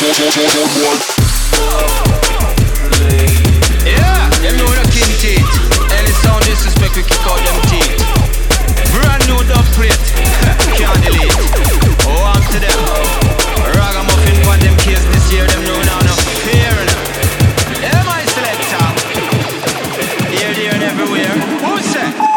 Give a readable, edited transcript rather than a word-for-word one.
Yeah, them know the king teeth. Any sound disrespect, we kick out them teeth. Brand new dub plate, can't delete. Oh, I'm to them. Ragamuffin for them case this year, them know now no fear. Yeah, my selector. Here, there, and everywhere. Who said?